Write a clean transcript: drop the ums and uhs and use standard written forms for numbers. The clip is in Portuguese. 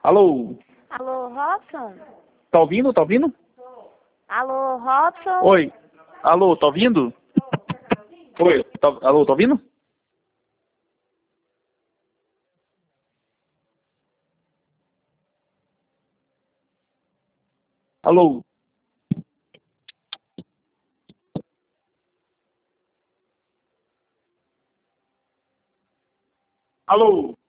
Alô? Alô, Robson? Tá ouvindo? Tá ouvindo? Alô, Robson? Oi. Alô, tá ouvindo? Oi. Alô, tá ouvindo? Alô? Alô?